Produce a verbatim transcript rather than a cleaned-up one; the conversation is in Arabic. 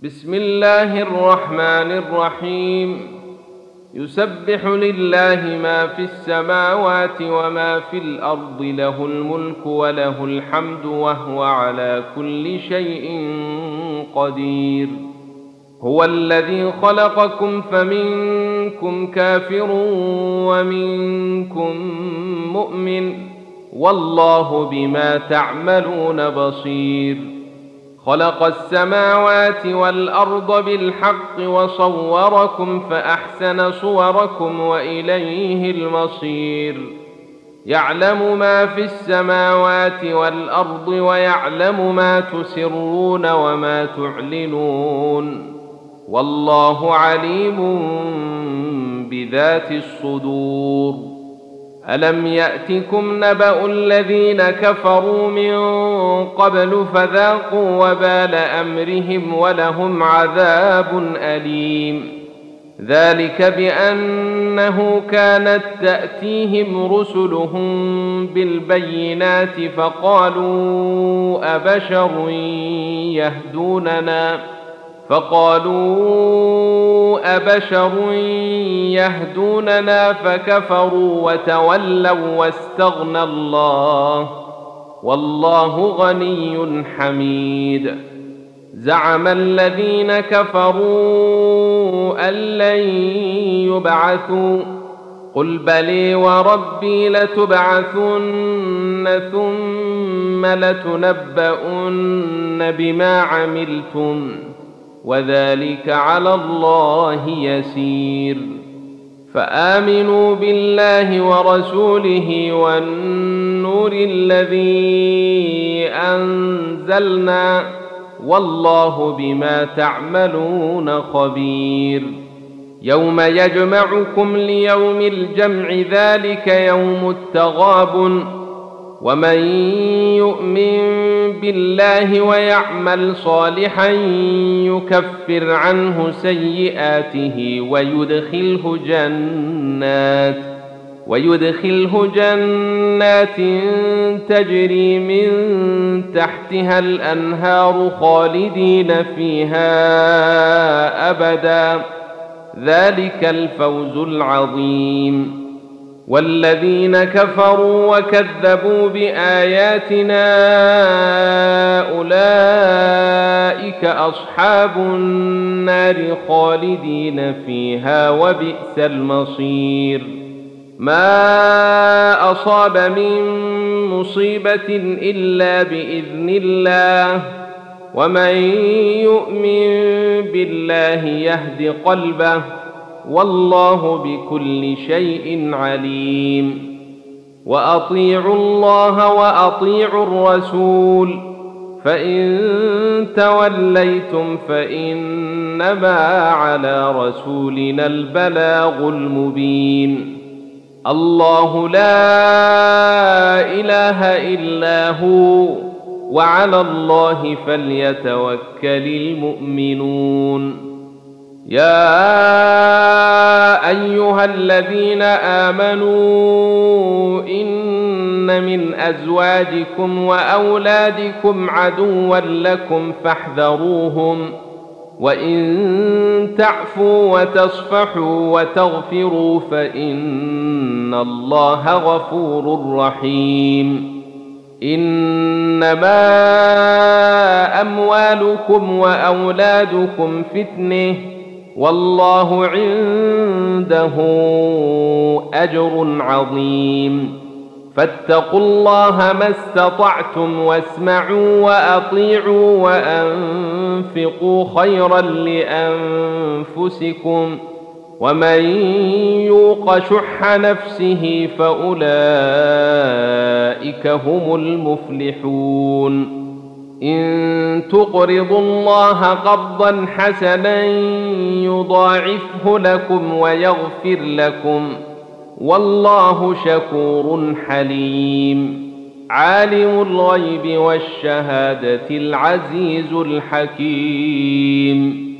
بسم الله الرحمن الرحيم. يسبح لله ما في السماوات وما في الأرض، له الملك وله الحمد وهو على كل شيء قدير. هو الذي خلقكم فمنكم كافر ومنكم مؤمن، والله بما تعملون بصير. خلق السماوات والأرض بالحق وصوركم فأحسن صوركم وإليه المصير. يعلم ما في السماوات والأرض ويعلم ما تسرون وما تعلنون، والله عليم بذات الصدور. ألم يأتكم نبأ الذين كفروا من قبل فذاقوا وبال أمرهم ولهم عذاب أليم. ذلك بأنه كانت تأتيهم رسلهم بالبينات فقالوا أبشر يهدوننا فقالوا أبشر يهدوننا فكفروا وتولوا واستغنى الله، والله غني حميد. زعم الذين كفروا أن لن يبعثوا، قل بلي وربي لتبعثن ثم لتنبؤن بما عملتم، وذلك على الله يسير. فآمنوا بالله ورسوله والنور الذي أنزلنا، والله بما تعملون خبير. يوم يجمعكم ليوم الجمع، ذلك يوم التغابن. ومن يؤمن بالله ويعمل صالحا يكفر عنه سيئاته ويدخله جنات ويدخله جنات تجري من تحتها الأنهار خالدين فيها أبدا، ذلك الفوز العظيم. والذين كفروا وكذبوا بآياتنا أولئك أصحاب النار خالدين فيها، وبئس المصير. ما أصاب من مصيبة إلا بإذن الله، ومن يؤمن بالله يهد قلبه، والله بكل شيء عليم. وأطيعوا الله وأطيعوا الرسول، فإن توليتم فإنما على رسولنا البلاغ المبين. الله لا إله إلا هو، وعلى الله فليتوكل المؤمنون. يا أيها الذين آمنوا إن من أزواجكم وأولادكم عدوا لكم فاحذروهم، وإن تعفوا وتصفحوا وتغفروا فإن الله غفور رحيم. إنما أموالكم وأولادكم فتنة، والله عنده أجر عظيم. فاتقوا الله ما استطعتم، واسمعوا وأطيعوا وأنفقوا خيرا لأنفسكم، ومن يوق شح نفسه فأولئك هم المفلحون. إن تقرضوا الله قرضا حسنا يضاعفه لكم ويغفر لكم، والله شكور حليم. عالم الغيب والشهادة العزيز الحكيم.